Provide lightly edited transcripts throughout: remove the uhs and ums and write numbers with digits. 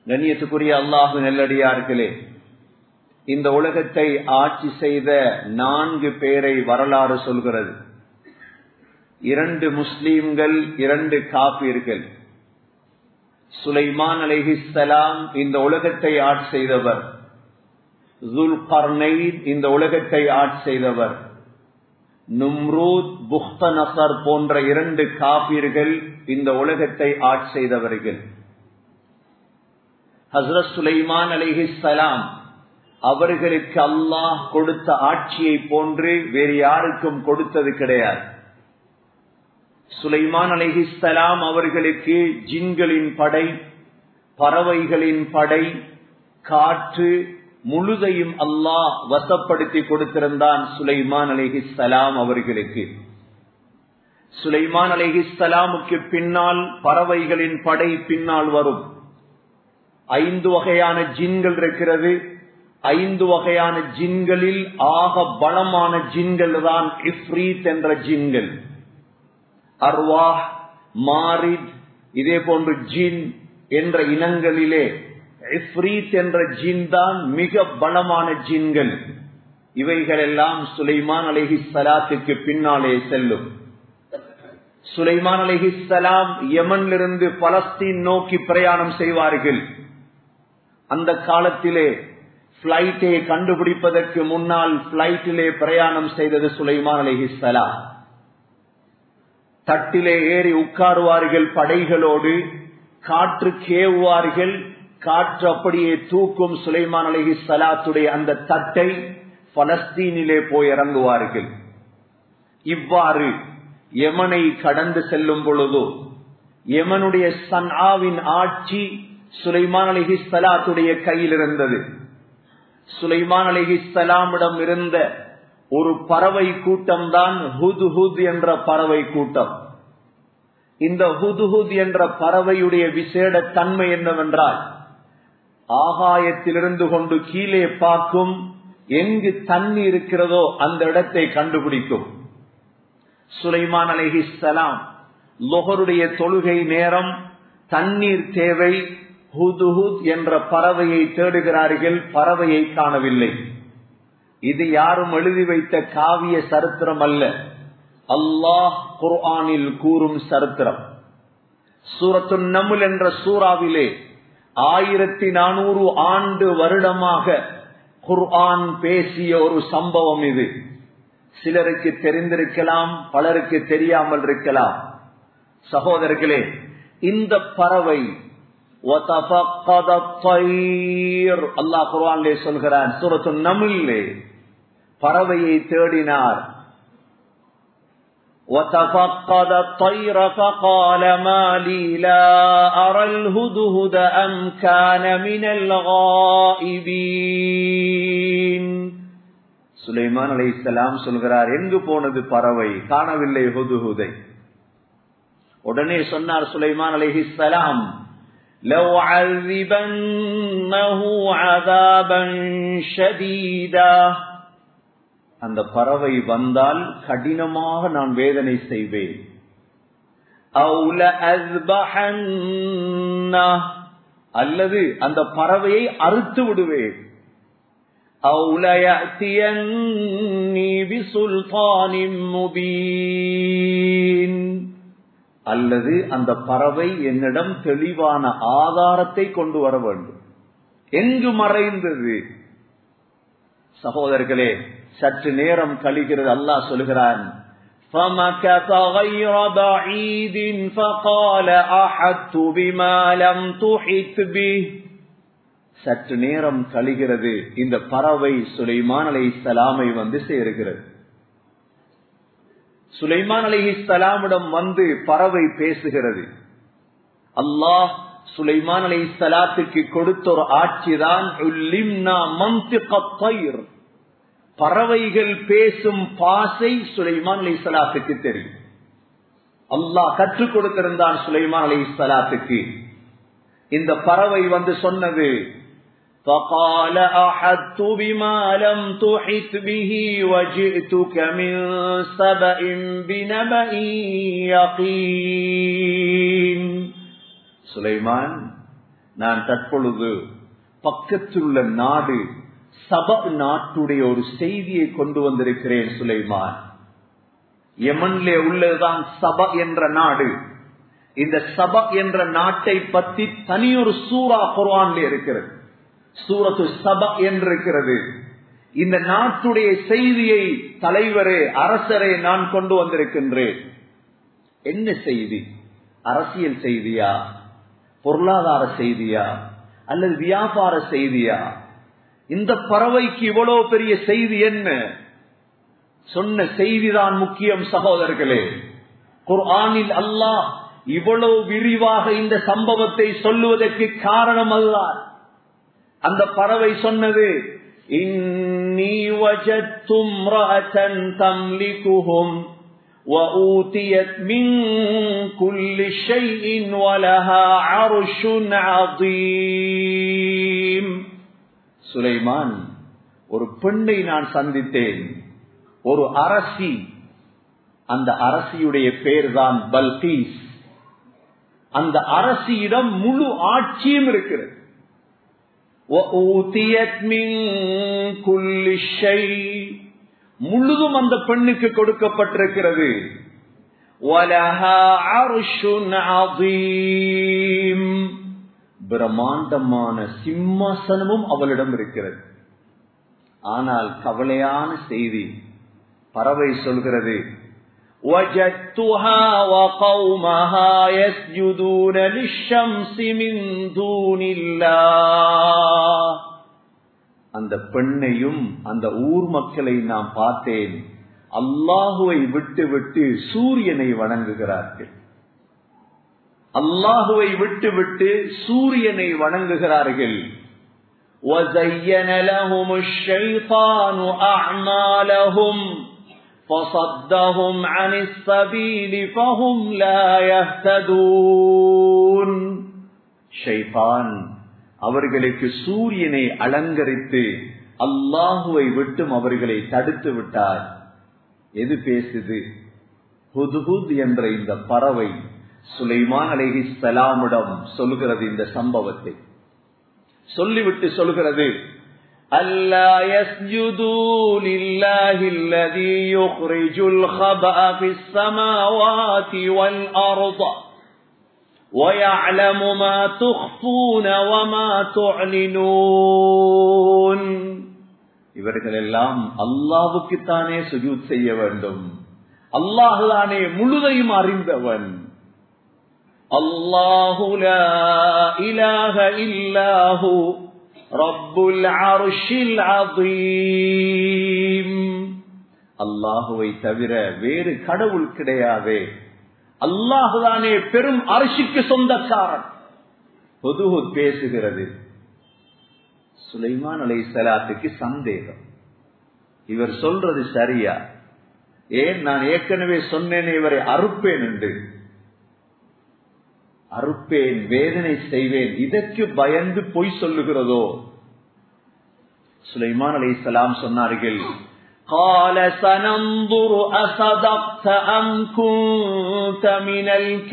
கண்ணியத்துக்குரிய அல்லாஹ் நல்லடியார்களே, இந்த உலகத்தை ஆட்சி செய்த 4 பேரை வரலாறு சொல்கிறது. 2 முஸ்லீம்கள், 2 காபிர்கள். சுலைமான் அலைஹிஸ்ஸலாம் இந்த உலகத்தை ஆட்சி செய்தவர். ஸுல்கர்னைன் இந்த உலகத்தை ஆட்சி செய்தவர். நும்ரூத், புக்தனஸர் போன்ற 2 காபிர்கள் இந்த உலகத்தை ஆட்சி செய்தவர்கள். ஹஸ்ரத் சுலைமான் அலைஹிஸ்ஸலாம் அவர்களுக்கு அல்லாஹ் கொடுத்த ஆட்சியை போன்று வேறு யாருக்கும் கொடுத்தது கிடையாது. சுலைமான் அலைஹிஸ்ஸலாம் அவர்களுக்கு ஜின்களின் படை, பறவைகளின் படை, காற்று முழுதையும் அல்லாஹ் வசப்படுத்தி கொடுத்திருந்தான் சுலைமான் அலைஹிஸ்ஸலாம் அவர்களுக்கு. சுலைமான் அலைஹிஸ்ஸலாமுக்கு பின்னால் பறவைகளின் படை பின்னால் வரும். 5 வகையான ஜின்கள் இருக்கிறது. 5 வகையான ஜின்களில் ஆக பலமான ஜின்கள் தான் இஃப்ரீத் என்ற ஜின்கள். அர்வாஹ், மாரித், இதே போன்று ஜின் என்ற இனங்களிலே இஃப்ரீத் என்ற ஜின் தான் மிக பலமான ஜின்கள். இவைகளெல்லாம் சுலைமான் அலைஹிஸ்ஸலாத்துக்கு பின்னாலே செல்லும். சுலைமான் அலைஹிஸ்ஸலாம் யமனிலிருந்து பலஸ்தீன் நோக்கி பிரயாணம் செய்வார்கள். அந்த காலத்திலே பிளைட்டை கண்டுபிடிப்பதற்கு முன்னால் பிளைட்டிலே பிரயாணம் செய்தது சுலைமான் அலைஹிஸ்ஸலாம். தட்டிலே ஏறி உட்காருவார்கள் படைகளோடு, காற்று கேவுவார்கள், காற்று அப்படியே தூக்கும் சுலைமான் அலைஹிஸ்ஸலாத்துடைய அந்த தட்டை பலஸ்தீனிலே போய் இறங்குவார்கள். இவ்வாறு யமனை கடந்து செல்லும் பொழுது யமனுடைய சன்ஆவின் ஆட்சி சுலைமான் அலைஹிஸ்ஸலாத்துடைய கையில் இருந்தது. சுலைமான் அலைஹிஸ்ஸலாமிடம் இருந்த ஒரு பறவை கூட்டம் தான் ஹுத்ஹுத் என்ற பறவை கூட்டம். இந்த ஹுத்ஹுத் என்ற பறவையுடைய விசேட தன்மை என்னவென்றால், ஆகாயத்திலிருந்து கொண்டு கீழே பார்க்கும், எங்கு தண்ணி இருக்கிறதோ அந்த இடத்தை கண்டுபிடிக்கும். சுலைமான் அலைஹிஸ்ஸலாம் லுஹருடைய தொழுகை நேரம், தண்ணீர் தேவை, ஹுத்ஹுத் என்ற பறவையை தேடுகிறார்கள். பறவையை காணவில்லை. இது யாரும் எழுதி வைத்த காவிய சரித்திரம் அல்ல, அல்லாஹ் குர்ஆனில் கூறும் சரித்திரம். சூரத்துன் நம்ல் என்ற சூறாவிலே 1400 ஆண்டு வருடமாக குர்ஆன் பேசிய ஒரு சம்பவம் இது. சிலருக்கு தெரிந்திருக்கலாம், பலருக்கு தெரியாமல் இருக்கலாம். சகோதரர்களே, இந்த பறவை அல்லாஹ் குர்ஆனிலே சொல்கிறான், சூரத்துன் நம்லிலே பறவையை தேடினார். وَتَفَقَّدَ الطَّيْرَ فَقَالَ مَا لِي لَا أَرَى الْهُدْهُدَ أَمْ كَانَ مِنَ الْغَائِبِينَ. சுலைமான் அலைஹிஸ்ஸலாம் சொல்கிறார், எங்கு போனது பறவை? காணவில்லை ஹுத்ஹுதை. உடனே சொன்னார் சுலைமான் அலைஹிஸ்ஸலாம், لَوْ عَذِّبَنَّهُ عَذَابًا شَدِيدًا. அந்த பறவை வந்தால் கடினமாக நான் வேதனை செய்வேன். أَوْ لَأَذْبَحَنَّهُ, அல்லது அந்த பறவையை அறுத்து விடுவேன். أَوْ لَيَأْتِيَنِّي بِسُلْطَانٍ مُبِينٍ, அல்லது அந்த பறவை என்னிடம் தெளிவான ஆதாரத்தை கொண்டு வர வேண்டும். எங்கு மறைந்தது? சகோதரர்களே, சற்று நேரம் கழிகிறது. அல்லாஹ் சொல்கிறான், فَمَكَثَ غَيْرَ بَعِيدٍ فَقَالَ أَحَطْتُ بِمَا لَمْ تُحِطْ بِهِ. சற்று நேரம் கழிகிறது. இந்த பறவை சுலைமான் அலைஹிஸ்ஸலாமை வந்து சேருகிறது. சுலைமான் அலைஹிஸ்ஸலாமிடம் வந்து பறவை பேசுகிறது. அல்லாஹ் சுலைமான் அலைஹிஸ்ஸலாத்துக்கு கொடுத்த ஒரு ஆட்சிதான் உல்லிம்னா மன்திகத் தைர். பறவைகள் பேசும் பாசை சுலைமான் அலைஹிஸ்ஸலாத்துக்கு தெரியும். அல்லாஹ் கற்றுக் கொடுத்திருந்தான் சுலைமான் அலைஹிஸ்ஸலாத்துக்கு. இந்த பறவை வந்து சொன்னது, فَقَالَ أَحَطْتُ بِمَا لَمْ تُحِطْ بِهِ وَجِئْتُكَ مِنْ سَبَإٍ بِنَبَإٍ يَقِينٍ. சுலைமான், நான் தற்பொழுது பக்கத்துள்ள நாடு சபா நாட்டுடைய ஒரு செய்தியை கொண்டு வந்திருக்கிறேன் சுலைமான். யமன்லே உள்ளதுதான் சபா என்ற நாடு. இந்த சபா என்ற நாட்டை பற்றி தனியொரு சூரா குர்ஆன்ல இருக்கிறது. சூரத்து சபா என்றிருக்கிறது. இந்த நாட்டுடைய செய்தியை தலைவரே, அரசரே, நான் கொண்டு வந்திருக்கின்றேன். என்ன செய்தி? அரசியல் செய்தியா, பொருளாதார செய்தியா, அல்லது வியாபார செய்தியா? இந்த பறவைக்கு இவ்வளவு பெரிய செய்தி என்ன? சொன்ன செய்திதான் முக்கியம் சகோதரர்களே. குர்ஆனில் அல்லாஹ் இவ்வளவு விரிவாக இந்த சம்பவத்தை சொல்லுவதற்கு காரணம் அதுதான். அந்த பறவை சொன்னது, இன்னி வஜத்து இம்ரஅத்தன் தம்லிகுஹும் وَأُوتِيَتْ مِنْ كُلِّ شَيْءٍ وَلَهَا عَرْشٌ عَظِيمٌ. சுலைமான், ஒரு பெண்ணை நான் சந்தித்தேன், ஒரு அரசி. அந்த அரசியுடைய பேர் தான் பல்கீஸ். அந்த அரசியிடம் முழு ஆட்சியும் இருக்கிறது. وَأُوتِيَتْ مِنْ كُلِّ شَيْءٍ, முழுதும் அந்த பெண்ணுக்கு கொடுக்கப்பட்டிருக்கிறது. وَلَهَا عَرْشٌ عَظِيمٌ, பிரம்மாண்டமான சிம்மாசனமும் அவளிடம் இருக்கிறது. ஆனால் கவலையான செய்தி, பறவை சொல்கிறது, وَجَدْتُهَا وَقَوْمَهَا يَسْجُدُونَ لِلشَّمْسِ مِنْ دُونِ اللَّهِ. அந்த பெண்ணையும் அந்த ஊர் மக்களை நான் பார்த்தேன், அல்லாஹுவை விட்டு விட்டு சூரியனை வணங்குகிறார்கள். அல்லாஹுவை விட்டு விட்டு சூரியனை வணங்குகிறார்கள். وَزَيَّنَ لَهُمُ الشَّيْطَانُ أَعْمَالَهُمْ فَصَدَّهُمْ عَنِ السَّبِيلِ فَهُمْ لَا يَهْتَدُونَ. ஷைத்தான் அவர்களுக்கு சூரியனை அலங்கரித்து அல்லாஹுவை விட்டும் அவர்களை தடுத்து விட்டார். எது பேசுது? ஹுத்ஹுத் என்ற இந்த பறவை சுலைமான் அலைஹிஸ்ஸலாமிடம் சொல்கிறது. இந்த சம்பவத்தை சொல்லிவிட்டு சொல்கிறது, அல்லா யஸ்ஜுது லில்லாஹி அல்லதி யுக்ரிஜுல் ஹபஅ ஃபிஸ் ஸமாவாதி வல் அர்ض وَيَعْلَمُ مَا تُخْفُونَ وَمَا تُعْلِنُونَ. இவர்கள் எல்லாம் அல்லாஹ்வுக்குத்தானே சுஜூத் செய்ய வேண்டும். அல்லாஹ் தானே முழுதையும் அறிந்தவன். அல்லாஹு லா இலாஹ இல்லாஹு ரப்புல் அர்ஷில் அதீம். அல்லாஹுவை தவிர வேறு கடவுள் கிடையாது. அல்லாஹுதானே பெரும் அர்ஷிக்கு சொந்தக்காரன். ஹுத்ஹுத் பேசுகிறது. சுலைமான் அலைஹிஸ்ஸலாத்துக்கு சந்தேகம், இவர் சொல்றது சரியா? ஏன் நான் ஏற்கனவே சொன்னேனே இவரை அறுப்பேன் என்று. அறுப்பேன், வேதனை செய்வேன், இதற்கு பயந்து பொய் சொல்லுகிறதோ? சுலைமான் அலைஹிஸ்ஸலாம் சொன்னார்கள், قال سننظر أصدقت أم كنت من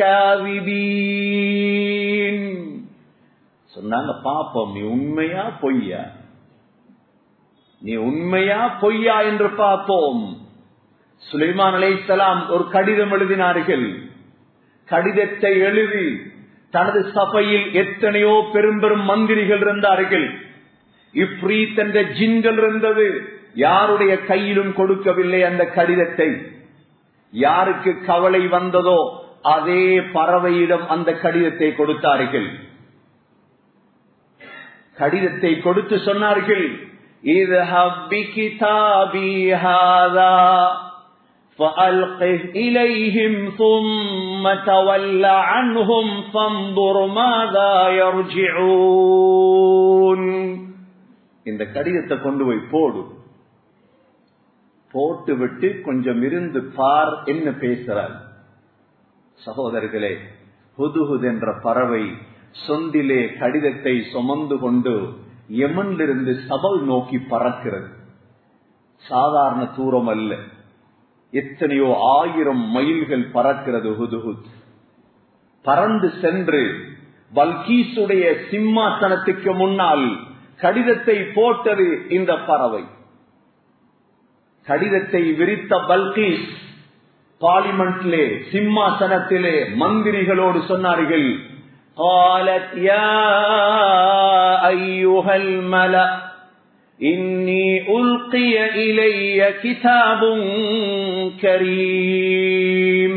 الكاذبين. சொன்னாங்க, பாப்போம் நீ உண்மையா பொய்யா, நீ உண்மையா பொய்யா என்று பார்ப்போம். சுலைமான் அலைஹிஸ்ஸலாம் ஒரு கடிதம் எழுதினார்கள். கடிதத்தை எழுதி தனது சபையில் எத்தனையோ பெரும் பெரும் மந்திரிகள் இருந்தார்கள், இப்ரீத் என்ற ஜின்கள் இருந்தது. யாருடைய கையிலும் கொடுக்கவில்லை அந்த கடிதத்தை. யாருக்கு கவலை வந்ததோ அதே பறவையிடம் அந்த கடிதத்தை கொடுத்தார்கள். கடிதத்தை கொடுத்து சொன்னார்கள், இத்ஹப் பிகிதாபி ஹாதா ஃபஅல்கிஹ் இலைஹிம் ثم تول عنهم فانظر ماذا يرجعون. இந்த கடிதத்தை கொண்டு போய் போடு, போட்டு விட்டு கொஞ்சம் இருந்து பார் என்ன பேசுறார். சகோதரர்களே, ஹுத்ஹுத் என்ற பறவை சொந்திலே கடிதத்தை சுமந்து கொண்டு யமனிலிருந்து சபா நோக்கி பறக்கிறது. சாதாரண தூரம் அல்ல, எத்தனையோ 1000 மைல்கள் பறக்கிறது. ஹுத்ஹுத் பறந்து சென்று பல்கீசுடைய சிம்மாசனத்துக்கு முன்னால் கடிதத்தை போட்டது இந்த பறவை. கடிதத்தை விரித்த பல்கீஸ் பார்லிமெண்டிலே சிம்மாசனத்திலே மந்திரிகளோடு சொன்னார்கள், قالت يا أيها الملأ إني ألقي إلي كتاب كريم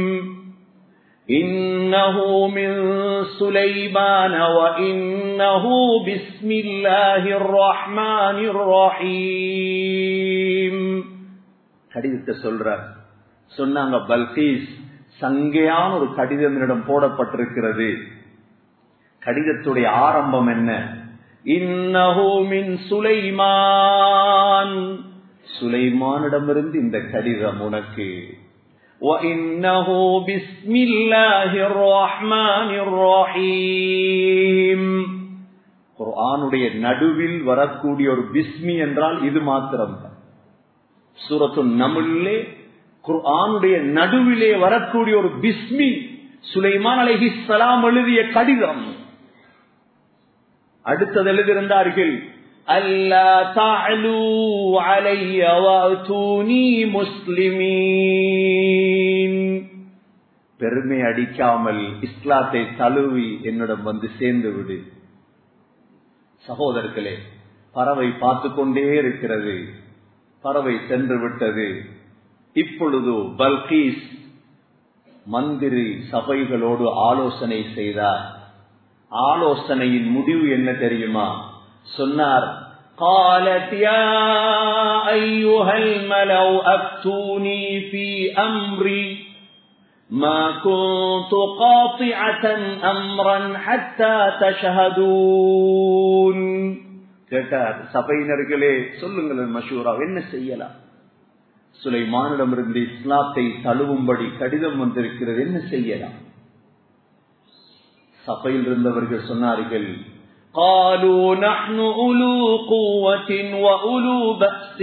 إنه من سليمان وإنه بسم الله الرحمن الرحيم. கடிதத்தை சொல்றார். சொன்னாங்க, பல்கீஸ், சங்கையான ஒரு கடிதம் என்னிடம் போடப்பட்டிருக்கிறது. கடிதத்துடைய ஆரம்பம் என்ன? இன்னஹு மின் சுலைமான், சுலைமானிடமிருந்து இந்த கடிதம் உனக்கு. வ இன்னஹு பிஸ்மில்லாஹிர் ரஹ்மானிர் ரஹீம். குர்ஆனுடைய நடுவில் வரக்கூடிய ஒரு பிஸ்மி என்றால் இது மாத்திரம்தான். சூரத்துன் நம்லே குர்ஆனுடைய நடுவிலே வரக்கூடிய ஒரு பிஸ்மி சுலைமான் அலைஹிஸ்ஸலாம் எழுதிய கடிதம். அடுத்தது எழுதியிருந்தார்கள், அல்லா தஅலு அலைய வஅதூனி முஸ்லிமீன். பெருமை அடிக்காமல் இஸ்லாத்தை தழுவி என்னிடம் வந்து சேர்ந்து விடு. சகோதரர்களே, பறவை பார்த்து கொண்டே இருக்கிறது. பறவை சென்று விட்டது. இப்பொழுது பல்கீஸ் மந்திரி சபைகளோடு ஆலோசனை செய்தார். ஆலோசனையின் முடிவு என்ன தெரியுமா? சொன்னார், قالت يا أيها الملأ أفتوني في أمري ما كنت قاطعة أمرا حتى تشهدون. கேட்டார், சபையினர்களே சொல்லுங்கள், மஷூரா என்ன செய்யலாம்? சுலைமானிடமிருந்து இஸ்லாத்தை தழுவும்படி கடிதம் வந்திருக்கிறது, என்ன செய்யலாம்? சபையில் இருந்தவர்கள் சொன்னார்கள், قالوا نحن أولو قوة وأولو بأس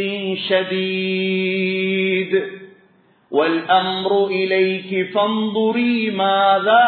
شديد والأمر إليك فانظري ماذا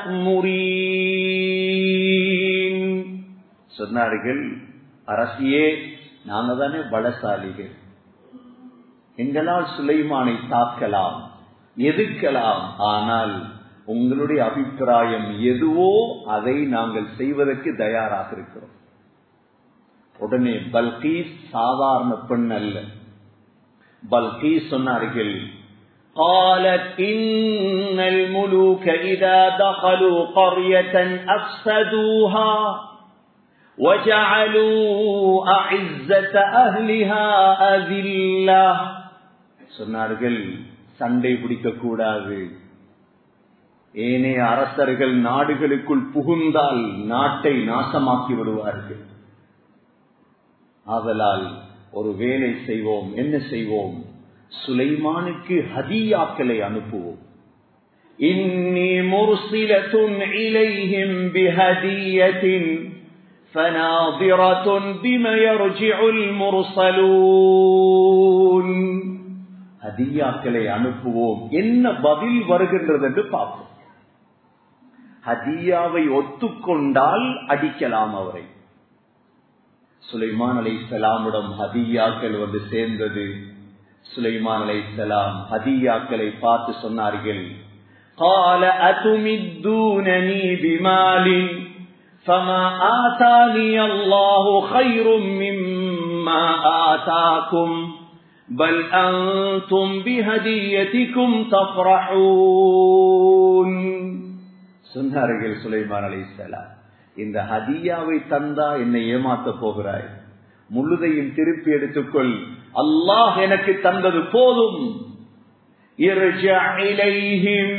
تأمرين. சொன்னார்கள், அரசியே, நாங்க தானே பலசாலிகள், எங்களால் சுலைமானை தாக்கலாம், எதிர்க்கலாம். ஆனால் உங்களுடைய அபிப்பிராயம் எதுவோ அதை நாங்கள் செய்வதற்கு தயாராக இருக்கிறோம். உடனே பல்கீஸ் சாதாரண பெண் அல்ல. பல்கீஸ் சொன்னார்கள், قالت إن الملوك إذا دخلوا قرية أفسدوها وجعلوا أعزة أهلها أذلة. சொன்னார்கள், சண்டை பிடிக்க கூடாது. ஏனைய அரசர்கள் நாடுகளுக்குள் புகுந்தால் நாட்டை நாசமாக்கி விடுவார்கள். ஆதலால் ஒரு வேலை செய்வோம். என்ன செய்வோம்? சுலைமானுக்கு ஹதியாக்களை அனுப்புவோம். இன்னி முர்சிலத்துன் இலைஹிம் பிஹதியத்தின் ஃபனாதிரத்துன் பிம யர்ஜிஉல் முர்சலூன். ஹதியாக்களை அனுப்புவோம், என்ன பதில் வருகின்றது என்று பார்ப்போம். ஹதியாவை ஒத்துக்கொண்டால் அடிக்கலாம் அவரை. சுலைமான் அலைஹிஸ்ஸலாமிடம் ஹதியாக்கள் வந்து சேர்ந்தது. சுலைமான் அலைஹிஸ்ஸலாம் ஹதியாக்களை பார்த்து சொன்னார்கள், قال أتمدونني بمال فما آتاني الله خير مما آتاكم بل أنتم بهديتكم تفرحون. சொன்னார்கள் சுலைமான் அலைஹிஸ்ஸலாம், இந்த ஹதியாவை தந்தா என்னை ஏமாத்த போகிறாய்? முழுதையும் திருப்பி எடுத்துக்கொள், அல்லாஹ் எனக்கு தந்தது போதும். இர்ஜஅ இலைஹிம்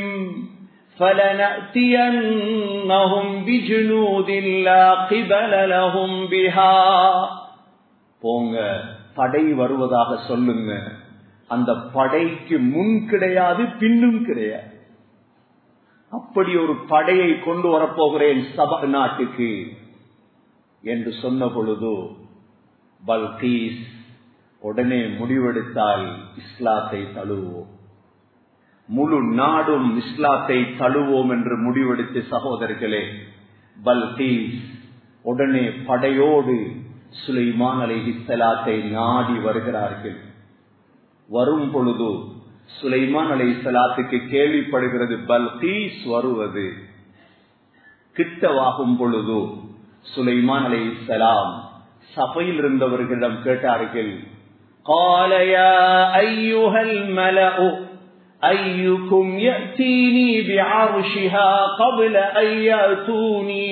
فلنأتينهم بجنود لا قبل لهم بها. போங்க, படை வருவதாக சொல்லுங்க. அந்த படைக்கு முன் கிடையாது, பின்னும் கிடையாது. அப்படி ஒரு படையை கொண்டு வரப்போகிறேன் சபா நாட்டுக்கு என்று சொன்ன பொழுது பல்கீஸ் உடனே முடிவெடுத்தால் இஸ்லாத்தை தழுவோம், முழு நாடும் இஸ்லாத்தை தழுவோம் என்று முடிவெடுத்து, சகோதரர்களே, பல்கீஸ் உடனே படையோடு சுலைமான் அலைஹிஸ்ஸலாத்தை நாடி வருகிறார்கள். வரும் பொழுது சுலைமான் அலைஹிஸ்ஸலாத்துக்கு கேள்விப்படுகிறது பல்கீஸ் வருவது. கிட்டவாகும் பொழுது சுலைமான் அலைஹிஸ்ஸலாம் சபையில் இருந்தவர்களிடம் கேட்டார்கள், قال يا أيها الملأ أيكم يأتيني بعرشها قبل أن يأتوني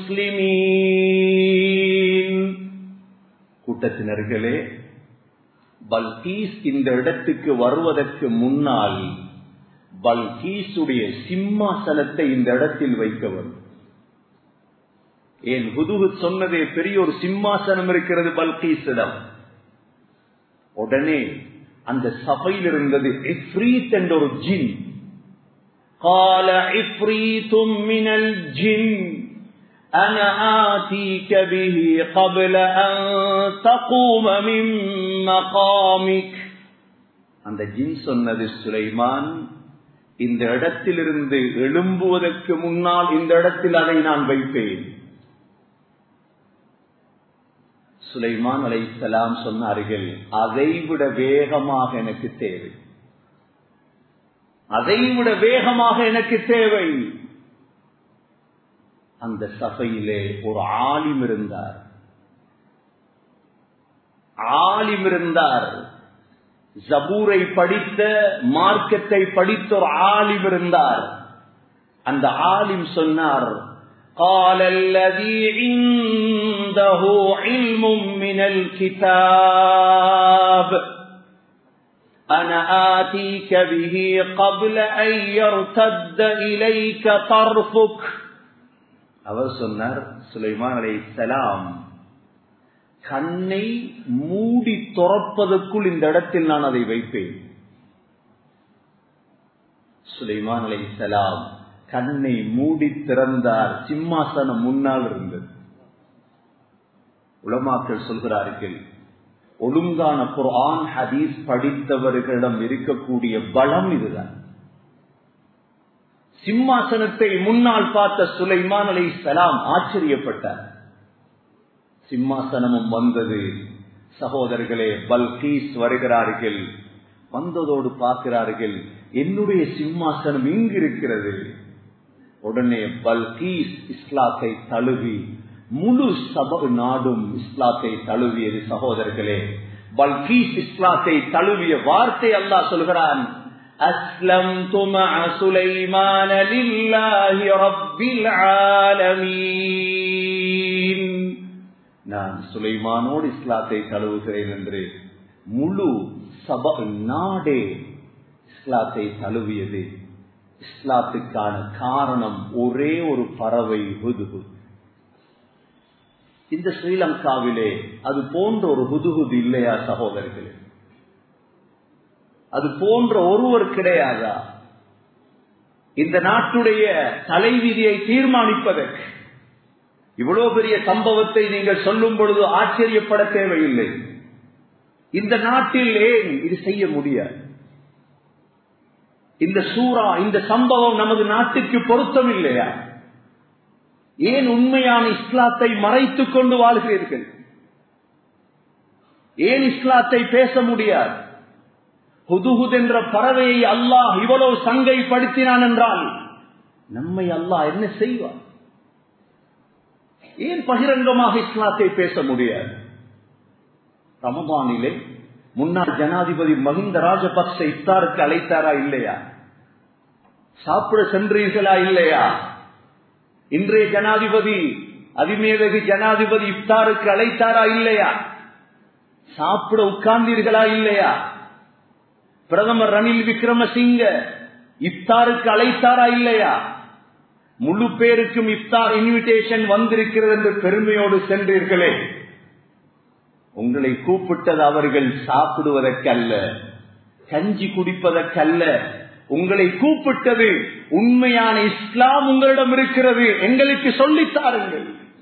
مسلمين. கூட்டத்தினர்களே, பல்கீஸ் இந்த இடத்துக்கு வருவதற்கு முன்னால் பல்கீசுடைய சிம்மாசனத்தை இந்த இடத்தில் வைக்க வேண்டும். ஏன் ஹுதுஹுத் சொன்னதே பெரிய ஒரு சிம்மாசனம் இருக்கிறது பல்கீசிடம். உடனே அந்த சபையில் இருந்தது இஃப்ரீத் என்ற ஒரு ஜின். قال عفريت من الجن أنا آتيك به قبل أن تقوم من مقامك. அந்த ஜின் சொன்னது, சுலைமான் இந்த இடத்திலிருந்து எழும்புவதற்கு முன்னால் இந்த இடத்தில் அதை நான் வைப்பேன். சுலைமான் அலைஹிஸ்ஸலாம் சொன்னார்கள், அதைவிட வேகமாக எனக்கு தேவை, அதைவிட வேகமாக எனக்கு தேவை. அந்த சபையிலே ஒரு ஆலிம் இருந்தார். ஜபூரை படித்த, மார்க்கத்தை படித்த ஒரு ஆலிம் இருந்தார். அந்த ஆலிம் சொன்னார், قال الذي عنده علم من الكتاب أنا آتيك به قبل أن يرتد إليك طرفك. அவர் சொன்னார், சுலைமான் அலைஹிஸ்ஸலாம் கண்ணை மூடி துறப்பதற்குள் இந்த இடத்தில் நான் அதை வைப்பேன். சுலைமான் அலைஹிஸ்ஸலாம் கண்ணை மூடி திறந்தார். சிம்மாசனம் முன்னால் இருந்தது. உலமாக்கள் சொல்கிறார்கள், ஒழுங்கான குர்ஆன் ஹதீஸ் படித்தவர்களிடம் இருக்கக்கூடிய பலம் இதுதான். சிம்மாசனத்தை முன்னால் பார்த்த சுலைமான் அலைஹிஸ்ஸலாம் ஆச்சரியப்பட்டார். சிம்மாசனமும் வந்தது. சகோதரர்களே, பல்கீஸ் வருகிறார்கள். வந்ததோடு பார்க்கிறார்கள், என்னுடைய சிம்மாசனம் இங்கு இருக்கிறது. உடனே பல்கீஸ் இஸ்லாத்தை தழுவி, முழு சபை நாடும் இஸ்லாத்தை தழுவியது. சகோதரர்களே, பல்கீஸ் இஸ்லாத்தை தழுவிய வார்த்தை அல்லாஹ் சொல்கிறான், அஸ்லம்து மஅ சுலைமான லில்லாஹி ரப்பில் ஆலமீன். நான் சுலைமானோடு இஸ்லாத்தை தழுவுகிறேன் என்று முழு சபை நாடே இஸ்லாத்தை தழுவியது. இஸ்லாத்துக்கான காரணம் ஒரே ஒரு பறவை, ஹுதுஹுத். இந்த ஸ்ரீலங்காவிலே அது போன்ற ஒரு ஹுதுஹுத் இல்லையா சகோதரர்களே? அது போன்ற ஒருவர் கிடையாதா? இந்த நாட்டுடைய தலைவிதியை தீர்மானிப்பதற்கு இவ்வளவு பெரிய சம்பவத்தை நீங்கள் சொல்லும் பொழுது ஆச்சரியப்பட தேவையில்லை. இந்த நாட்டில் ஏன் இது செய்ய முடியாது? இந்த சூரா, இந்த சம்பவம் நமது நாட்டுக்கு பொருத்தம் இல்லையா? ஏன் உண்மையான இஸ்லாத்தை மறைத்துக் கொண்டு வாழ்கிறீர்கள்? ஏன் இஸ்லாத்தை பேச முடியாது? ஹுதுஹுத் என்ற பறவையை அல்லாஹ் இவ்வளவு சங்கைப்படுத்தினான் என்றால் நம்மை அல்லாஹ் என்ன செய்வார்? ஏன் பகிரங்கமாக இஸ்லாத்தை பேச முடியாது? ரமதானிலே முன்னாள் ஜனாதிபதி மஹிந்த ராஜபக்ச இஃப்தாருக்கு அழைத்தாரா இல்லையா? சாப்பிட சென்றீர்களா இல்லையா? இன்றைய ஜனாதிபதி, அதிமேதகு ஜனாதிபதி இஃப்தாருக்கு அழைத்தாரா இல்லையா? சாப்பிட உட்கார்ந்தீர்களா இல்லையா? பிரதமர் ரணில் விக்ரமசிங்க இஃப்தாருக்கு அழைத்தாரா இல்லையா? முழு பேருக்கும் இஃப்தார் இன்விடேஷன் வந்திருக்கிறது என்று பெருமையோடு சென்றீர்களே. உங்களை கூப்பிட்டது அவர்கள் சாப்பிடுவதற்கல்ல, கஞ்சி குடிப்பதற்கல்ல. உங்களை கூப்பிட்டது உண்மையான இஸ்லாம் உங்களிடம் இருக்கிறது, எங்களுக்கு சொல்லித்தாருங்கள்.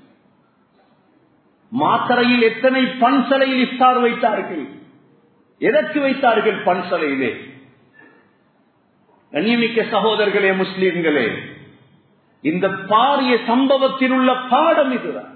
மாத்தரையில் எத்தனை பன்சலையில் இஃப்தார் வைத்தார்கள்? எதற்கு வைத்தார்கள் பன்சலையிலே? கண்ணியமிக்க சகோதரர்களே, முஸ்லிம்களே, இந்த பாரிய சம்பவத்தில் உள்ள பாடம் இதுதான்.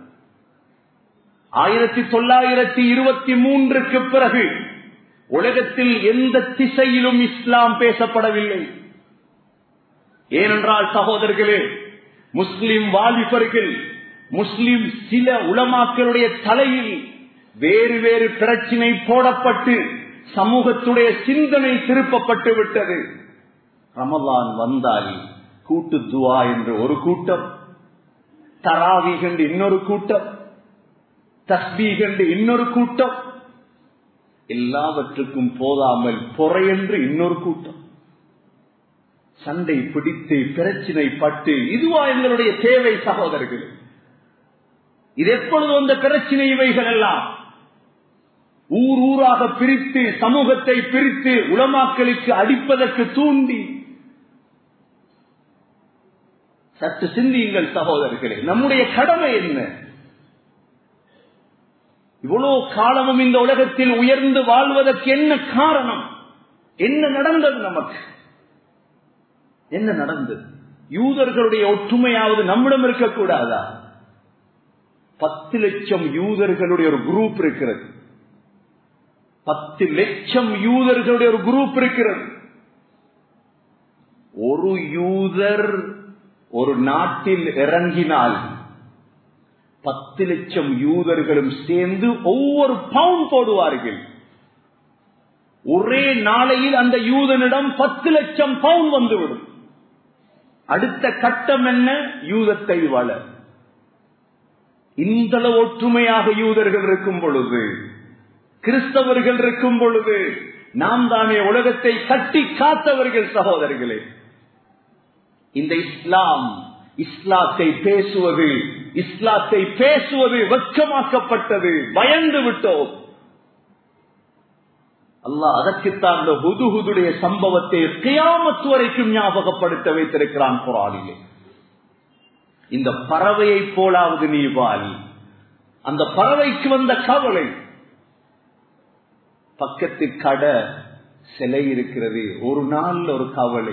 1923 பிறகு உலகத்தில் எந்த திசையிலும் இஸ்லாம் பேசப்படவில்லை. ஏனென்றால் சகோதரர்களே, முஸ்லிம் வாலிபர்கள், முஸ்லிம் சில உலமாக்களுடைய தலையில் வேறு வேறு பிரச்சினை போடப்பட்டு சமூகத்துடைய சிந்தனை திருப்பப்பட்டு விட்டது. ரமலான் வந்தால் கூட்டு துவா என்று ஒரு கூட்டம், தராவீஹ் என்று இன்னொரு கூட்டம், தஸ்பீஹ் என்று இன்னொரு கூட்டம், எல்லாவற்றுக்கும் போதாமல் பொறை என்று இன்னொரு கூட்டம். சண்டை பிடித்து பிரச்சினை பட்டு இதுவா எங்களுடைய தேவை சகோதரர்கள்? இது எப்பொழுது வந்த பிரச்சினை? இவைகள் எல்லாம் ஊர் ஊராக பிரித்து, சமூகத்தை பிரித்து, உலமாக்களுக்கு அடிப்பதற்கு தூண்டி. சற்று சிந்தியுங்கள் சகோதரர்களே, நம்முடைய கடமை என்ன? இவ்வளவு காலமும் இந்த உலகத்தில் உயர்ந்து வாழ்வதற்கு என்ன காரணம்? என்ன நடந்தது? நமக்கு என்ன நடந்தது? யூதர்களுடைய ஒற்றுமையாவது நம்மிடம் இருக்கக்கூடாதா? 10 லட்சம் யூதர்களுடைய ஒரு குரூப் இருக்கிறது. 10 லட்சம் யூதர்களுடைய ஒரு குரூப் இருக்கிறது. ஒரு யூதர் ஒரு நாட்டில் இறங்கினால் 10 லட்சம் யூதர்களும் சேர்ந்து ஒவ்வொரு பவுண்ட் போடுவார்கள். ஒரே நாளையில் அந்த யூதனிடம் 10 லட்சம் பவுண்ட் வந்துவிடும். அடுத்த கட்டம் என்ன? யூதத்தை வளர். இந்த ஒற்றுமையாக யூதர்கள் இருக்கும் பொழுது, கிறிஸ்தவர்கள் இருக்கும் பொழுது, நாம் தானே உலகத்தை கட்டி காத்தவர்கள் சகோதரர்களே. இந்த இஸ்லாத்தை பேசுவது வெட்கமாக்கப்பட்டது, பயந்து விட்டோம். அல்லாஹ் அதற்குத்தான் ஹுதுஹுதுடைய சம்பவத்தை கியாமத் வரைக்கும் ஞாபகப்படுத்த வைத்திருக்கிறான் குர்ஆனிலே. இந்த பறவையை போலாவது நீ வாழ். அந்த பறவைக்கு வந்த கவலை, பக்கத்து கடை சிலை இருக்கிறது, ஒரு நாள் ஒரு கவலை.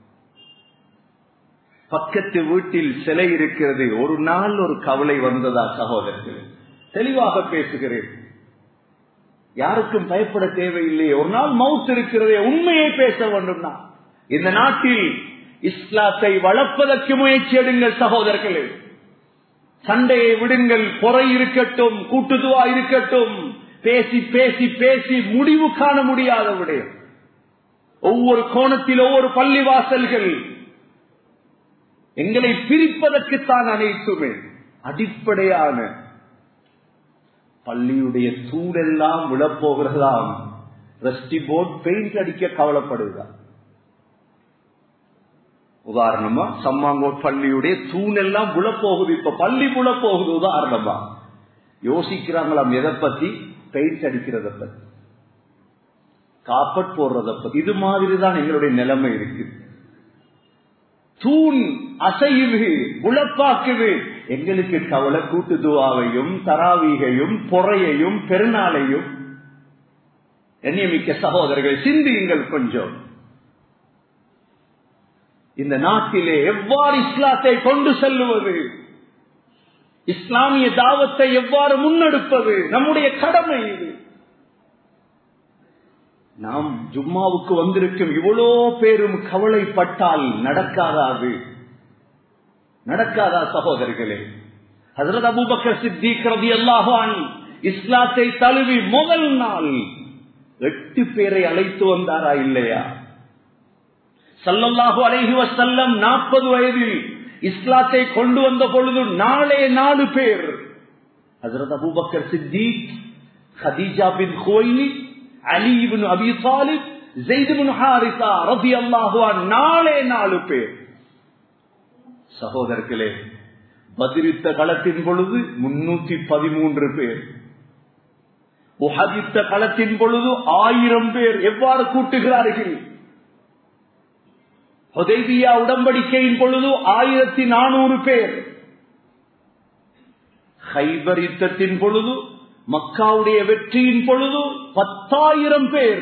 பக்கத்து வீட்டில் சிலை இருக்கிறது, ஒரு நாள் ஒரு கவலை வந்ததா சகோதரர்கள்? தெளிவாக பேசுகிறேன், யாருக்கும் பயப்பட தேவையில்லை. ஒரு நாள் மவுத் இருக்கிறதே, உண்மையை பேச வேண்டும்னா இந்த நாட்டில் இஸ்லாத்தை வளர்ப்பதற்கு முயற்சி எடுங்கள் சகோதரர்களே. சண்டையை விடுங்கள், பொறை இருக்கட்டும், கூட்டுதுவா இருக்கட்டும். பேசி பேசி பேசி முடிவு காண முடியாத விடயம். ஒவ்வொரு கோணத்தில் ஒவ்வொரு பள்ளிவாசல்கள் எங்களை பிரிப்பதற்குத்தான் அனைத்துமே. அடிப்படையான பள்ளியுடைய தூணெல்லாம் விழப்போகிறதாம், ரஸ்டி போர்ட் பெயிண்ட் அடிக்க கவலைப்படுகிறார். உதாரணமா சம்மாங்கோட் பள்ளியுடைய தூணெல்லாம் விழப்போகுது, இப்ப பள்ளி விழப்போகுது. உதாரணமா யோசிக்கிறாங்களாம், எதை பத்தி? பெயிண்ட் அடிக்கிறத பத்தி, காப்பட் போடுறத பத்தி. இது மாதிரிதான் எங்களுடைய நிலைமை இருக்கு. தூண் அசையுது, உழப்பாக்குது. எங்களுக்கு கவலை கூட்டு துவாவையும் தராவீகையும் பொறையையும் பெருநாளையும். எண்ணியமிக்க சகோதரர்கள், சிந்தியுங்கள் கொஞ்சம். இந்த நாட்டிலே எவ்வாறு இஸ்லாத்தை கொண்டு செல்லுவது, இஸ்லாமிய தாவத்தை எவ்வாறு முன்னெடுப்பது நம்முடைய கடமை இது. நாம் ஜும்மாவுக்கு வந்திருக்கும் இவ்வளோ பேரும் கவலைப்பட்டால் நடக்காதா சகோதரர்களே? ஹஜ்ரத் அபூபக்கர் சித்திக் ரலியல்லாஹு அன்ஹு இஸ்லாத்தை தழுவி முதல் நாள் 8 பேரை அழைத்து வந்தாரா இல்லையா? ஸல்லல்லாஹு அலைஹி வஸல்லம் 40 வயதில் இஸ்லாத்தை கொண்டு வந்த பொழுது 4 பேர். ஹஜ்ரத் அபூபக்கர் சித்திக், கதீஜா பின் குவைலித், அலி இப்னு அபி தாலிப், ஸைத் இப்னு ஹாரிஸா ரலியல்லாஹு அன்ஹு, 4 பேர். சகோதரர்களே, பத்ர் களத்தின் பொழுது 313 பேர். உஹத் களத்தின் பொழுது 1000 பேர். எவ்வாறு கூட்டுகிறார்கள்? ஹுதைபியா உடன்படிக்கையின் பொழுது 1400 பேர். கைபர் யுத்தத்தின் பொழுது, மக்காவுடைய வெற்றியின் பொழுது 10,000 பேர்.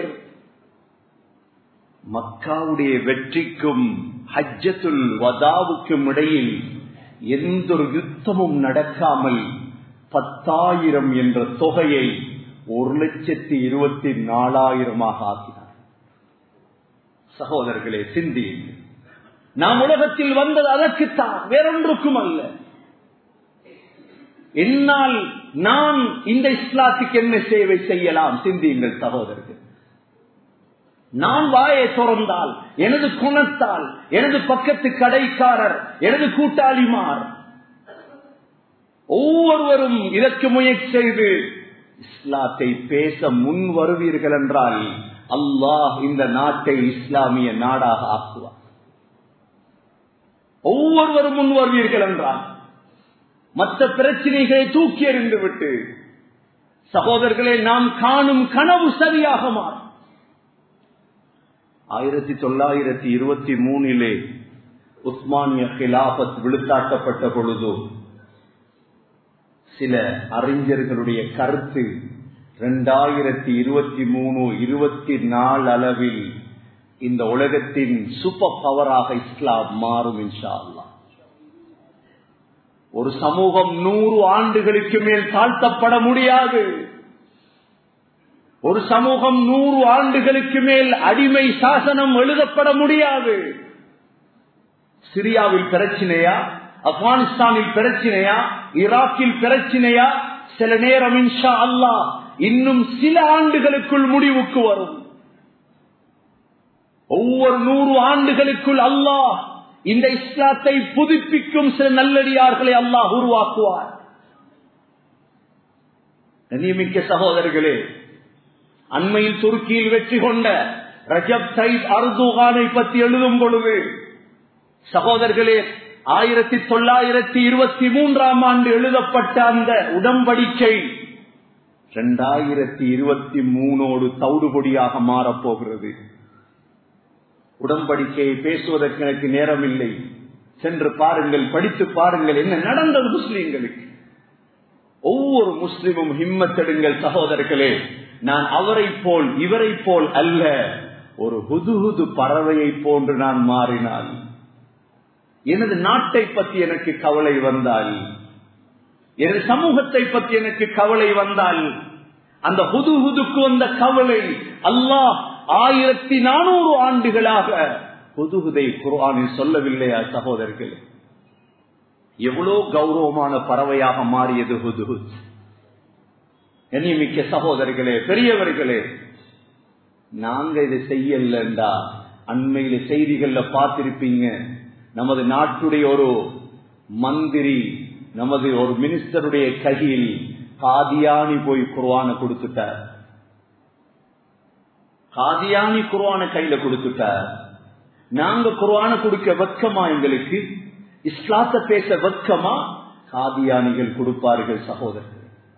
மக்காவுடைய வெற்றிக்கும் ஹஜ்ஜத்துல் வதாவுக்கும் இடையில் எந்த ஒரு யுத்தமும் நடக்காமல் 10,000 என்ற தொகையை 1,24,000 ஆக்கினார். சகோதரர்களே, சிந்தியுங்கள். நாம் உலகத்தில் வந்தது அதற்குத்தான், வேறொன்றுக்கும் அல்ல. என்னால் நான் இந்த இஸ்லாத்துக்கு என்ன சேவை செய்யலாம்? சிந்தியுங்கள் சகோதரர்கள். நான் வாயை திறந்தால், எனது குணத்தால், எனது பக்கத்து கடைக்காரர், எனது கூட்டாளிமார் ஒவ்வொருவரும் இதற்கு முயற்சி செய்து இஸ்லாத்தை பேச முன் வருவீர்கள் என்றால் அல்லாஹ் இந்த நாட்டை இஸ்லாமிய நாடாக ஆக்குவார். ஒவ்வொருவரும் முன் வருவீர்கள் என்றால் மற்ற பிரச்சனைகளை தூக்கி எறிந்து விட்டு சகோதரர்களே, நாம் காணும் கனவு சரியாக மாறும். 1923 உஸ்மானிய கிலாபத் விழுத்தாட்டப்பட்ட பொழுது சில அறிஞர்களுடைய கருத்து 2023-24 அளவில் இந்த உலகத்தின் சூப்பர் பவராக இஸ்லாம் மாறும் இன்ஷா அல்லாஹ். ஒரு சமூகம் 100 ஆண்டுகளுக்கு மேல் தாழ்த்தப்பட முடியாது. ஒரு சமூகம் 100 ஆண்டுகளுக்கு மேல் அடிமை சாசனம் எழுதப்பட முடியாது. சிரியாவில் பிரச்சனையா, ஆப்கானிஸ்தானில் பிரச்சனையா, ஈராக்கில் பிரச்சனையா, சில நேரம் இன்ஷா அல்லாஹ் இன்னும் சில ஆண்டுகளுக்குள் முடிவுக்கு வரும். ஒவ்வொரு 100 ஆண்டுகளுக்குள் அல்லாஹ் இந்த இஸ்லாத்தை புதுப்பிக்கும் சில நல்லடியார்களை அல்லாஹ் உருவாக்குவார். கண்ணியமிக்க சகோதரர்களே, அண்மையில் துருக்கியில் வெற்றி கொண்ட ரஜப் தைப் அர்துகானை பற்றி எழுதும் பொழுது சகோதரர்களே, 1923 எழுதப்பட்ட அந்த உடன்படிக்கை 2023 தவிடுபொடியாக மாறப்போகிறது. உடன்படிக்கையை பேசுவதற்கு எனக்கு நேரம் இல்லை. சென்று பாருங்கள், படித்து பாருங்கள் என்ன நடந்தது முஸ்லிம்களுக்கு. ஒவ்வொரு முஸ்லிமும் ஹிம்மத்தெடுங்கள் சகோதரர்களே. நான் அவரை போல் இவரை போல் அல்ல, ஒரு ஹுதுஹுது பறவையை போன்று நான் மாறினால், எனது நாட்டை பற்றி எனக்கு கவலை வந்தால், எனது சமூகத்தை பற்றி எனக்கு கவலை வந்தால், அந்த ஹுதுஹுதுக்கு வந்த கவலை அல்லாஹ் 1400 ஆண்டுகளாக ஹுதுஹுதை குர்ஆனில் சொல்லவில்லையா சகோதரர்களே? எவ்வளவு கௌரவமான பறவையாக மாறியது ஹுதுஹுத். கண்ணியமிக்க சகோதரர்களே, பெரியவர்களே, நாங்க இதை செய்யலண்டா அண்மையில செய்திகள்ல பார்த்திருப்பீங்க, நமது நாட்டுடைய ஒரு மந்திரி, நமது ஒரு மினிஸ்டருடைய கையில் காதியானி போய் குர்ஆனை கொடுத்துட்டார். காதியானி குர்ஆனை கையில கொடுத்துட்டார். நாங்க குர்ஆனை கொடுக்க வெட்கமா? எங்களுக்கு இஸ்லாத்தை பேச வெட்கமா? காதியானிகள் கொடுப்பார்கள் சகோதரர்கள்.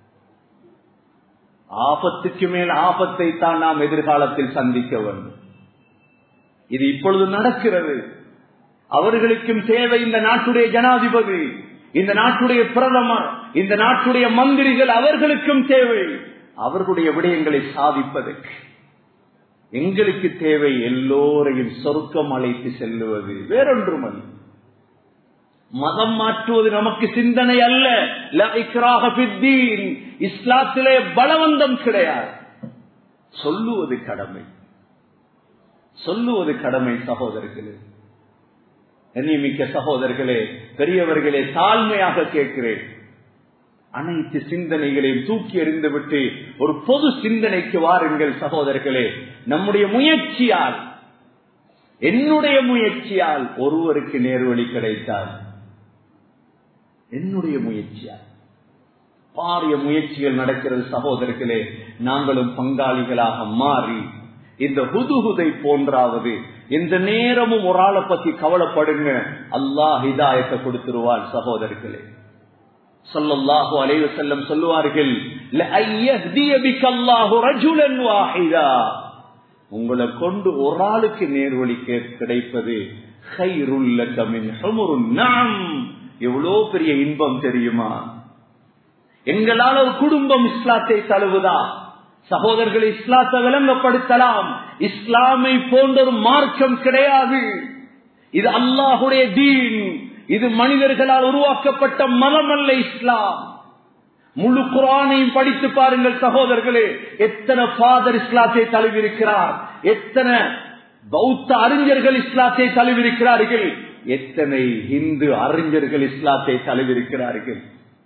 ஆபத்துக்கு மேல் ஆபத்தை தான் நாம் எதிர்காலத்தில் சந்திக்க வேண்டும். இது இப்பொழுது நடக்கிறது. அவர்களுக்கும் தேவை இந்த நாட்டுடைய ஜனாதிபதி, இந்த நாட்டுடைய பிரதமர், இந்த நாட்டுடைய மந்திரிகள், அவர்களுக்கும் தேவை அவர்களுடைய விடயங்களை சாதிப்பதற்கு. எங்களுக்கு தேவை எல்லோரையும் சொர்க்கம் அழைத்து செல்லுவது, வேறொன்றுமல்ல. மதம் மாற்றுவது நமக்கு சிந்தனை அல்ல. லா இக்ராஹ ஃபித்தீன், இஸ்லாத்திலே பலவந்தம் கிடையாது. சொல்லுவது கடமை, சொல்லுவது கடமை சகோதரர்களே. கண்ணியமிக்க சகோதரர்களே, பெரியவர்களே, தாழ்மையாக கேட்கிறேன், அனைத்து சிந்தனைகளையும் தூக்கி எறிந்துவிட்டு ஒரு பொது சிந்தனைக்கு வாருங்கள் சகோதரர்களே. நம்முடைய முயற்சியால், என்னுடைய முயற்சியால் ஒருவருக்கு நேர்வழி கிடைத்தால், என்னுடைய முயற்சியால் பாரிய முயற்சிகள் நடக்கிறது சகோதரர்களே. நாங்களும் பங்காளிகளாக மாறி இந்த ஹுதுஹுதை போன்றாவது எந்த நேரமும் ஒரு ஆளை பத்தி கவலைப்படுங்க, அல்லாஹ் ஹிதாயத்தை கொடுத்துருவார் சகோதரர்களே. ஸல்லல்லாஹு அலைஹி வஸல்லம் சொல்லுவார்கள், லஅய்யஹ்திய பிகல்லாஹு ரஜுலன் வாஹிதா, உங்களை கொண்டு ஒரு ஆளுக்கு நேர்வழி கிடைப்பது கைருல் லக மின் ஹுமுருன் நஅம், எவ்வளவு பெரிய இன்பம் தெரியுமா? எங்களால் ஒரு குடும்பம் இஸ்லாத்தை தழுவுதா? சகோதரர்களை, இஸ்லாத்தை விளங்கப்படுத்தலாம். இஸ்லாமை போன்ற ஒரு மார்க்கம் கிடையாது. இது அல்லாஹுடைய தீன், இது மனிதர்களால் உருவாக்கப்பட்ட மதம் அல்ல இஸ்லாம். முழு குர்ஆனையும் படித்து பாருங்கள் சகோதரர்களே. எத்தனை ஃபாதர் இஸ்லாத்தை தழுவிருக்கிறார், எத்தனை பௌத்த அறிஞர்கள் இஸ்லாத்தை தழுவிருக்கிறார்கள், எத்தனை இந்து அறிஞர்கள் இஸ்லாத்தை தழுவிருக்கிறார்கள்.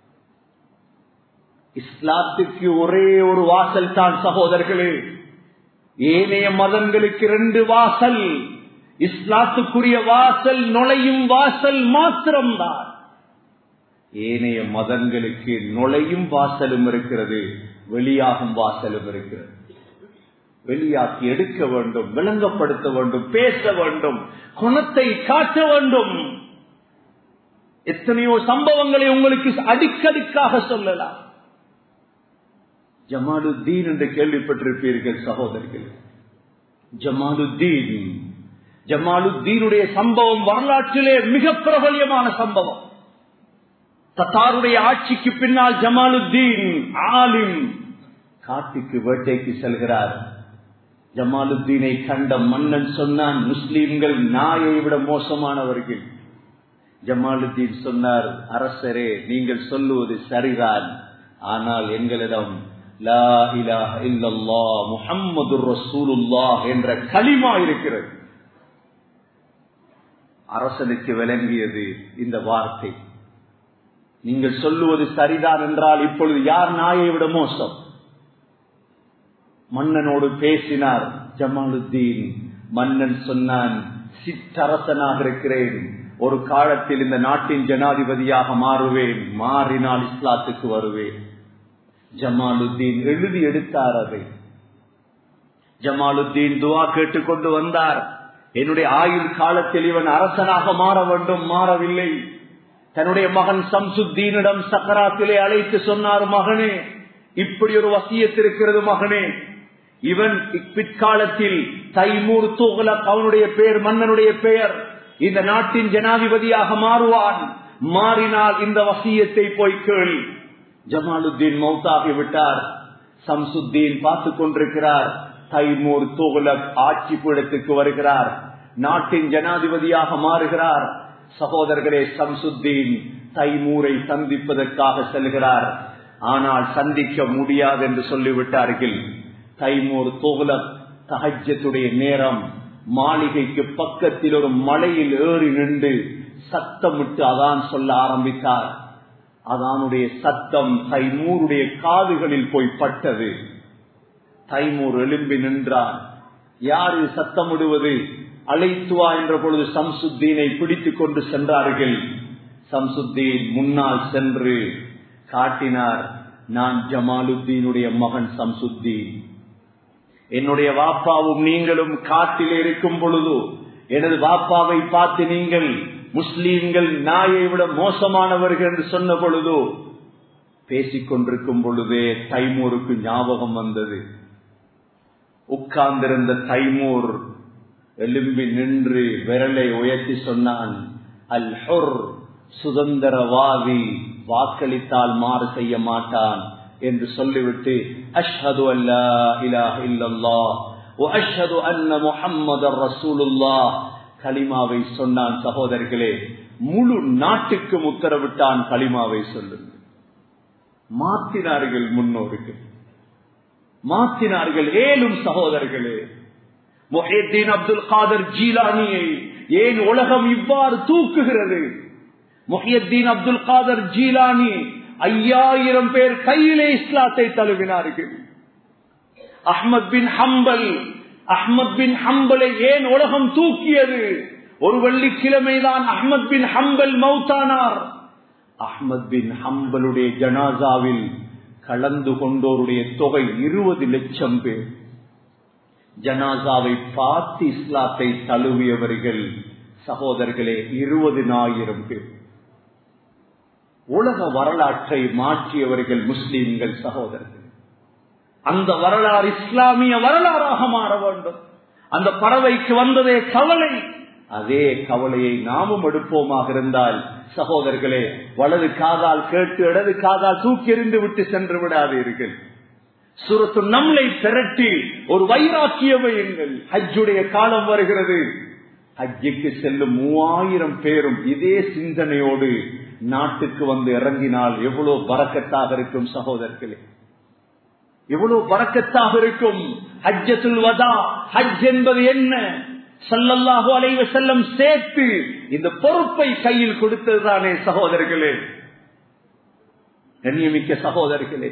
இஸ்லாத்துக்கு ஒரே ஒரு வாசல் தான் சகோதரர்களே. ஏனைய மதங்களுக்கு 2 வாசல். இஸ்லாத்துக்குரிய வாசல் நுழையும் வாசல் மாத்திரம்தான். ஏனைய மதங்களுக்கு நுழையும் வாசலும் இருக்கிறது, வெளியாகும் வாசலும் இருக்கிறது. வெளியாக்கி எடுக்க வேண்டும், விளங்கப்படுத்த வேண்டும், பேச வேண்டும், குணத்தை காட்ட வேண்டும். எத்தனையோ சம்பவங்களை உங்களுக்கு அடிக்கடிக்காக சொல்லலாம். ஜமாலுத்தீன் என்று கேள்விப்பட்டிருப்பீர்கள் சகோதரர்கள். ஜமாலுத்தீனுடைய சம்பவம் வரலாற்றிலே மிக பிரபல்யமான சம்பவம். தத்தாருடைய ஆட்சிக்கு பின்னால் ஜமாலுத்தீன் ஆலிம் காட்டுக்கு வேட்டைக்கு செல்கிறார். ஜமாலுத்தீனை கண்ட மன்னன் சொன்னான், முஸ்லிம்கள் நாயை விட மோசமானவர்கள். ஜமாலுத்தீன் சொன்னார், அரசரே நீங்கள் சொல்லுவது சரிதான், ஆனால் எங்களிடம் லா இலாஹ இல்லல்லாஹ் முஹம்மதுர் ரசூலுல்லாஹ் என்ற கலிமா இருக்கிறது. அரசனுக்கு விளங்கியது இந்த வார்த்தை. நீங்கள் சொல்லுவது சரிதான் என்றால் இப்பொழுது யார் நாயை விட மோசம்? மன்னனோடு பேசினார் ஜமாலுத்தீன். மன்னன் சொன்னான், சிற்றரசனாக இருக்கிறேன், ஒரு காலத்தில் இந்த நாட்டின் ஜனாதிபதியாக மாறுவேன், மாறினால் இஸ்லாத்துக்கு வருவேன். ஜமாலுத்தீன் எழுதி எடுத்தார். அதை ஜமாலுத்தீன் துவா கேட்டுக்கொண்டு வந்தார். என்னுடைய ஆயுள் காலத்தில் இவன் அரசனாக மாற வேண்டும், மாறவில்லை. தன்னுடைய மகன் சம்சுத்தீனிடம் சக்கராத்திலே அழைத்து சொன்னார், மகனே இப்படி ஒரு வசியத் இருக்கிறது மகனே, இவன் பிற்காலத்தில் தைமூர் துக்லக் அவனுடைய பெயர், மன்னனுடைய பெயர், இந்த நாட்டின் ஜனாதிபதியாக மாறுவான், மாறினால் இந்த வசியத்தை போய் கேள். ஜமாலுத்தீன் மௌத்தாகி விட்டார். சம்சுத்தீன் பார்த்துக் கொண்டிருக்கிறார். தைமூர் துக்லக் ஆட்சி பீடத்துக்கு வருகிறார், நாட்டின் ஜனாதிபதியாக மாறுகிறார். சகோதரர்களே, சம்சுத்தீன் தைமூரை சந்திப்பதற்காக செல்கிறார். ஆனால் சந்திக்க முடியாது என்று சொல்லிவிட்டார்கள். தைமூர் துக்லக் தஹஜ்ஜத்துடைய நேரம் மாளிகைக்கு பக்கத்தில் ஒரு மலையில் ஏறி நின்று சத்தமிட்டு அதான் சொல்ல ஆரம்பித்தார். அதானுடைய சத்தம் தைமூருடைய காதுகளில் போய் பட்டது. தைமூர் எழும்பி நின்றார். யாரு சத்தமிடுவது? அழைத்துவா என்ற பொழுது சம்சுத்தீனை பிடித்துக் கொண்டு சென்றார்கள். சம்சுத்தீன் முன்னால் சென்று காட்டினார், நான் ஜமாலுத்தீனுடைய மகன் சம்சுத்தீன். என்னுடைய வாப்பாவும் நீங்களும் காட்டில் இருக்கும் பொழுது எனது வாப்பாவை பார்த்து நீங்கள் முஸ்லீம்கள் நாயை விட மோசமானவர்கள் என்று சொன்ன பொழுது பேசிக் கொண்டிருக்கும் பொழுதே தைமூருக்கு ஞாபகம் வந்தது. உட்கார்ந்திருந்த தைமூர் எழும்பி நின்று விரலை உயர்த்தி சொன்னான், அல் ஹுர், சுதந்திரவாதி வாக்களித்தால் மாறு செய்ய மாட்டான் என்று சொல்லிவிட்டு அஷ்ஹது அல்லா இலாஹ இல்லல்லாஹ் வ அஷ்ஹது அன்ன முஹம்மதர் ரசூலுல்லாஹ் கலிமாவை சொன்னான். சகோதரர்களே, முழு நாட்டுக்கும் உத்தரவிட்டான், கலிமாவை சொல்லுங்கள். மாற்றினார்கள், முன்னோர்கள் மாற்றினார்கள். ஏலும் சகோதரர்களே, முஹித்தீன் அப்துல் காதர் ஜீலானியை ஏன் உலகம் இவ்வாறு தூக்குகிறது? முஹித்தீன் அப்துல் காதர் ஜீலானி 5000 பேர் கையிலே இஸ்லாத்தை தழுவினார்கள். அஹ்மத் பின் ஹம்பலை ஏன் உலகம் தூக்கியது? ஒரு வெள்ளிக்கிழமைதான் அஹ்மத் பின் ஹம்பல் மௌத்தானார். அஹ்மத் பின் ஹம்பலுடைய ஜனாசாவில் கலந்து கொண்டோருடைய தொகை 20 லட்சம் பேர். ஜனாசாவை பார்த்து இஸ்லாத்தை தழுவியவர்கள் சகோதரர்களே 20,000 பேர். உலக வரலாற்றை மாற்றியவர்கள் முஸ்லிம்கள் சகோதரர்கள். அந்த வரலாறு இஸ்லாமிய வரலாறாக மாற வேண்டும். அந்த பறவைக்கு வந்ததே கவலை, அதே கவலையை நாமும் எடுப்போமாக இருந்தால் சகோதரர்களே, வலது காதால் கேட்டு இடது காதால் தூக்கி எறிந்து விட்டு சென்று விடாதீர்கள். சூரத்து நம்லை திரட்டி ஒரு வைராக்கிய வையுங்கள். ஹஜ்ஜுடைய காலம் வருகிறது. ஹஜ்ஜுக்கு செல்லும் 3000 பேரும் இதே சிந்தனையோடு நாட்டுக்கு வந்து இறங்கினால் எவ்வளவு பரக்கத்தாக இருக்கும் சகோதரர்களே, எவ்வளவு பரக்கத்தாக இருக்கும். ஹஜ்ஜத்துல் வதா, ஹஜ் என்பது என்ன? ஸல்லல்லாஹு அலைஹி வஸல்லம் சேர்த்து இந்த பொறுப்பை கையில் கொடுத்ததுதானே சகோதரர்களே, கண்ணியமிக்க சகோதரர்களே.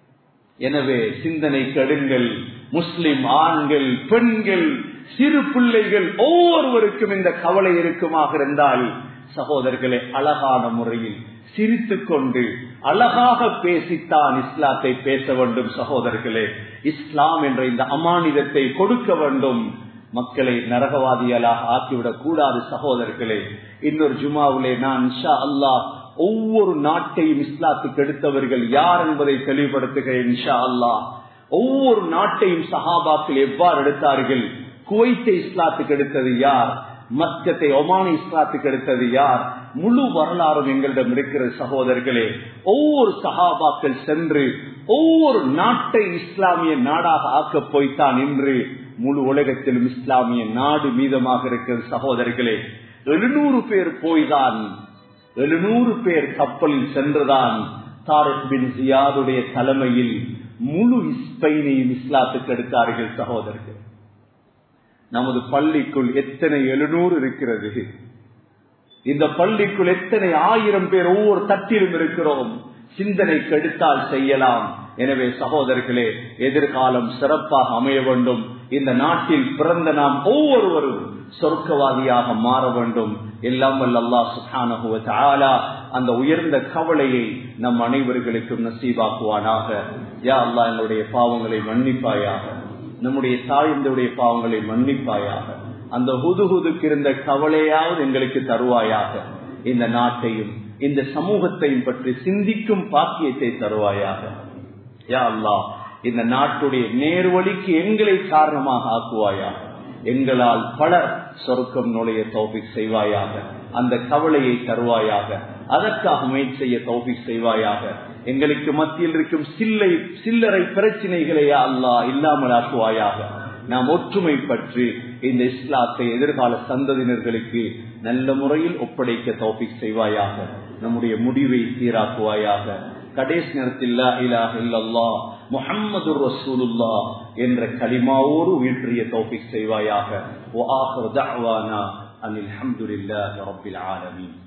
எனவே சிந்தனை கெடுங்கள். முஸ்லிம் ஆண்கள், பெண்கள், சிறு பிள்ளைகள் ஒவ்வொருவருக்கும் இந்த கவலை இருக்குமாக இருந்தால் சகோதரர்களே, அழகான முறையில் சிரித்துக் கொண்டு அழகாக பேசித்தான் இஸ்லாத்தை பேச வேண்டும் சகோதரர்களே. இஸ்லாம் என்ற இந்த அமானிதத்தை கொடுக்க வேண்டும். மக்களை நரகவாதிகளாக ஆக்கிவிடக் கூடாது சகோதரர்களே. இன்னொரு ஜுமாவிலே நான் இன்ஷா அல்லாஹ் ஒவ்வொரு நாட்டையும் இஸ்லாத்துக்கு எடுத்தவர்கள் யார் என்பதை தெளிவுபடுத்துகிறேன் இன்ஷா அல்லாஹ். ஒவ்வொரு நாட்டையும் சஹாபாக்கள் எவ்வாறு எடுத்தார்கள், குவைத்தை இஸ்லாத்துக்கு எடுத்தது யார், மக்கத்தை ஒமானை இஸ்லாத்துக்கு எடுத்தது யார், முழு வரலாறும் எங்களிடம் இருக்கிறது சகோதரர்களே. ஒவ்வொரு சஹாபாக்கள் சென்று ஒவ்வொரு நாட்டை இஸ்லாமிய நாடாக ஆக்க போய்த்தான் இன்று முழு உலகத்திலும் இஸ்லாமிய நாடு மீதமாக இருக்கிறது சகோதரர்களே. 700 பேர் போய்தான், 700 பேர் கப்பலில் சென்றுதான் தாரிக் பின் ஜியாதுடைய தலைமையில் முழு ஸ்பெயினையும் இஸ்லாத்துக்கு எடுத்தார்கள் சகோதரர்கள். நமது பள்ளிக்குள் எத்தனை 700 இருக்கிறது, இந்த பள்ளிக்குள் எத்தனை 1000 பேர் ஒவ்வொரு தட்டிலும் இருக்கிறோம். சிந்தனைக்கு எடுத்தால் செய்யலாம். எனவே சகோதரர்களே, எதிர்காலம் சிறப்பாக அமைய வேண்டும். இந்த நாட்டில் பிறந்த நாம் ஒவ்வொருவரும் சொர்க்கவாதியாக மாற வேண்டும். எல்லாம் வல்ல அல்லாஹ் சுப்ஹானஹு வ தஆலா அந்த உயர்ந்த கவலையை நம் அனைவர்களுக்கும் நசீபாக்குவானாக. யா அல்லாஹ், என்னுடைய பாவங்களை மன்னிப்பாயாக, நம்முடைய தாயினுடைய பாவங்களை மன்னிப்பாயாக. அந்த ஹுதுஹுதுக்கு இருந்த கவலையாவது எங்களுக்கு தருவாயாக. இந்த நாட்டையும் இந்த சமூகத்தையும் பற்றி சிந்திக்கும் பாக்கியத்தை தருவாயாக. யா அல்லாஹ், இந்த நாட்டுடைய நேர்வழிக்கு எங்களை காரணமாக ஆக்குவாயாக. எங்களால் பலர் சொர்க்கம் நுழைய தௌஃபீக் செய்வாயாக. அந்த கவலையை தருவாயாக. அதற்காக முயற்சி செய்ய தௌஃபீக் செய்வாயாக. எங்களுக்கு மத்தியில் இருக்கும் சில்லறை பிரச்சனைகளை யா அல்லாஹ் இல்லாமல் ஆக்குவாயாக. நாம் ஒற்றுமை பற்றி இந்த இஸ்லாத்தை எதிர்கால சந்ததியினர்களுக்கு நல்ல முறையில் ஒப்படைக்க தௌஃபீக் செய்வாயாக. நம்முடைய முடிவை சீராக்குவாயாக. கடைசி நேரத்தில் லா இலாஹ இல்லல்லாஹ் முஹம்மதுர் ரசூலுல்லாஹ் என்ற கலிமாவோடு வீற்றிய தௌஃபீக் செய்வாயாக. வ ஆகிரு தஅவானா அனில் ஹம்துலில்லாஹி ரப்பில் ஆலமீன்.